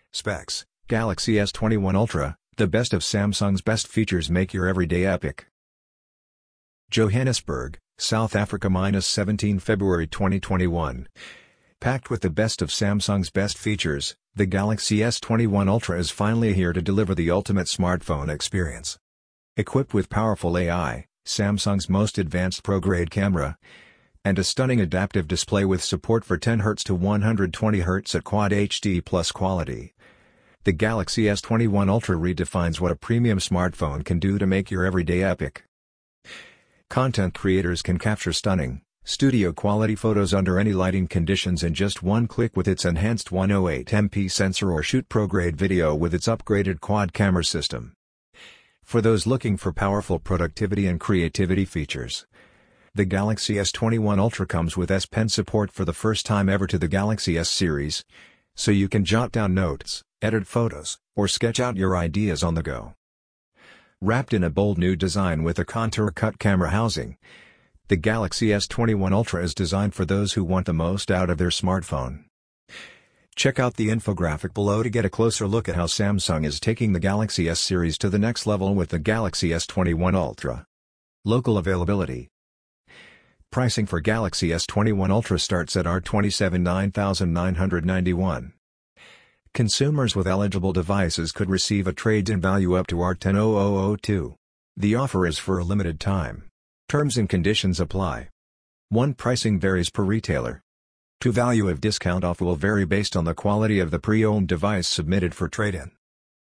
Specs: Galaxy S21 Ultra, the best of Samsung's best features make your everyday epic. Johannesburg, South Africa -17 February 2021. Packed with the best of Samsung's best features, the Galaxy S21 Ultra is finally here to deliver the ultimate smartphone experience. Equipped with powerful AI, Samsung's most advanced pro-grade camera, and a stunning adaptive display with support for 10Hz to 120Hz at Quad HD Plus quality. The Galaxy S21 Ultra redefines what a premium smartphone can do to make your everyday epic. Content creators can capture stunning, studio-quality photos under any lighting conditions in just one click with its enhanced 108MP sensor, or shoot pro-grade video with its upgraded quad camera system. For those looking for powerful productivity and creativity features, the Galaxy S21 Ultra comes with S Pen support for the first time ever to the Galaxy S series, so you can jot down notes, edit photos, or sketch out your ideas on the go. Wrapped in a bold new design with a contour-cut camera housing, the Galaxy S21 Ultra is designed for those who want the most out of their smartphone. Check out the infographic below to get a closer look at how Samsung is taking the Galaxy S series to the next level with the Galaxy S21 Ultra. Local availability. Pricing for Galaxy S21 Ultra starts at R27 $9,991. Consumers with eligible devices could receive a trade-in value up to R10,002. The offer is for a limited time. Terms and conditions apply. 1. Pricing varies per retailer. 2. Value of discount off will vary based on the quality of the pre-owned device submitted for trade-in.